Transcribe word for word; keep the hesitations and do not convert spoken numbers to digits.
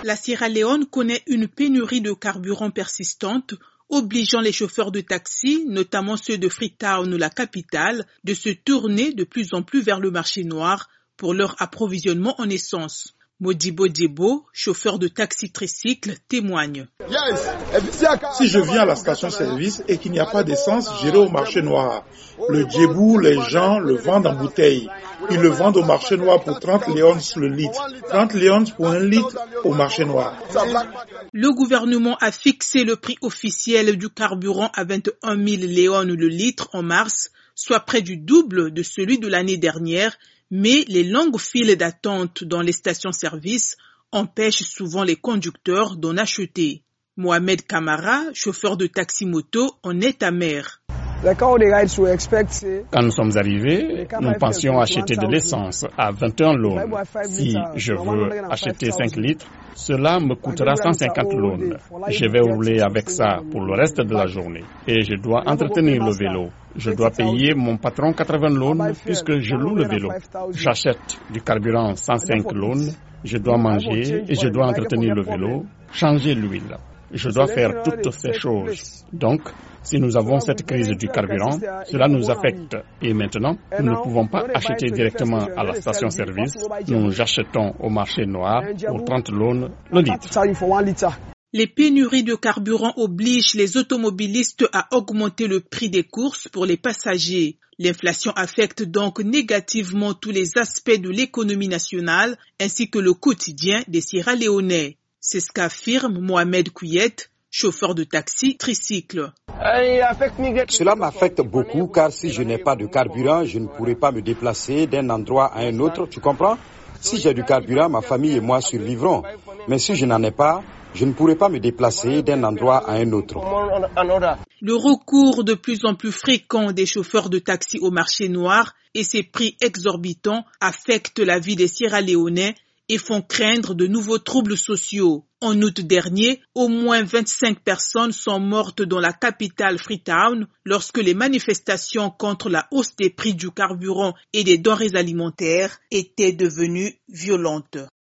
La Sierra Leone connaît une pénurie de carburant persistante, obligeant les chauffeurs de taxi, notamment ceux de Freetown, la capitale, de se tourner de plus en plus vers le marché noir pour leur approvisionnement en essence. Modibo Djebo, chauffeur de taxi tricycle, témoigne. Si je viens à la station-service et qu'il n'y a pas d'essence, j'irai au marché noir. Le djebou, les gens le vendent en bouteille. Ils le vendent au marché noir pour trente léons le litre. trente léons pour un litre au marché noir. Le gouvernement a fixé le prix officiel du carburant à vingt et un mille léons le litre en mars, soit près du double de celui de l'année dernière. Mais les longues files d'attente dans les stations-service empêchent souvent les conducteurs d'en acheter. Mohamed Kamara, chauffeur de taxi-moto, en est amer. Quand nous sommes arrivés, nous pensions acheter de l'essence à vingt et un lones. Si je veux acheter cinq litres, cela me coûtera cent cinquante lones. Je vais rouler avec ça pour le reste de la journée. Et je dois entretenir le vélo. Je dois payer mon patron quatre-vingts lones puisque je loue le vélo. J'achète du carburant cent cinq lones. Je dois manger et je dois entretenir le vélo, changer l'huile. Je dois faire toutes ces choses. Donc, si nous avons cette crise du carburant, cela nous affecte. Et maintenant, nous ne pouvons pas acheter directement à la station-service. Nous achetons au marché noir pour trente lones le litre. Les pénuries de carburant obligent les automobilistes à augmenter le prix des courses pour les passagers. L'inflation affecte donc négativement tous les aspects de l'économie nationale ainsi que le quotidien des Sierra-Léonais. C'est ce qu'affirme Mohamed Kouyet, chauffeur de taxi tricycle. Cela m'affecte beaucoup car si je n'ai pas de carburant, je ne pourrai pas me déplacer d'un endroit à un autre, tu comprends? Si j'ai du carburant, ma famille et moi survivrons. Mais si je n'en ai pas, je ne pourrai pas me déplacer d'un endroit à un autre. Le recours de plus en plus fréquent des chauffeurs de taxi au marché noir et ses prix exorbitants affectent la vie des Sierra-Léonais et font craindre de nouveaux troubles sociaux. En août dernier, au moins vingt-cinq personnes sont mortes dans la capitale Freetown lorsque les manifestations contre la hausse des prix du carburant et des denrées alimentaires étaient devenues violentes.